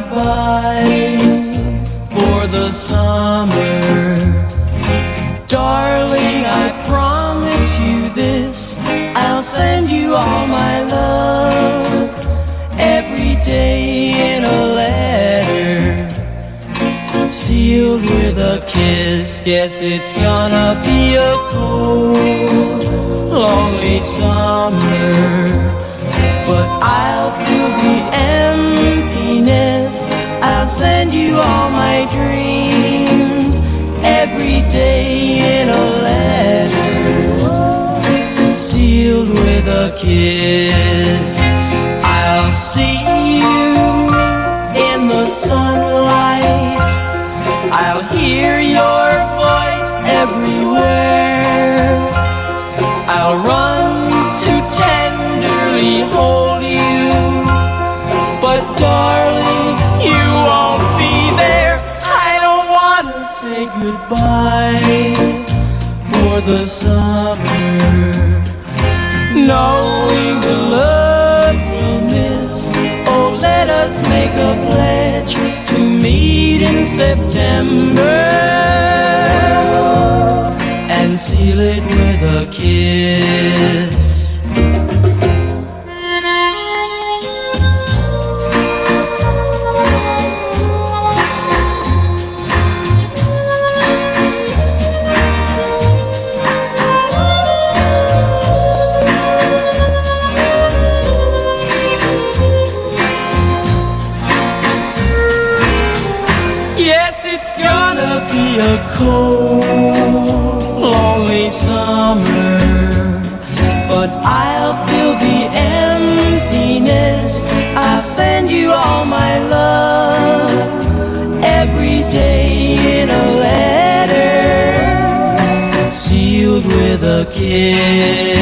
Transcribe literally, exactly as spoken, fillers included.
goodbye for the summer. Darling, I promise you this, I'll send you all my love every day in a letter, sealed with a kiss. Yes, it's gonna be a cold, lonely summer, but I'll fill the emptiness. I'll send you all my dreams every day in a letter, sealed with a kiss. I'll see you in the sunlight, I'll hear your voice everywhere, I'll run to tenderly hold you, but darling, you won't be there. I don't wanna say goodbye for the summer, knowing the love we'll miss. Oh, let us make a pledge to meet in September and seal it with a kiss. Yes, it's gonna be a cold, lonely summer, but I'll fill the emptiness. I'll send you all my love every day in a letter, sealed with a kiss.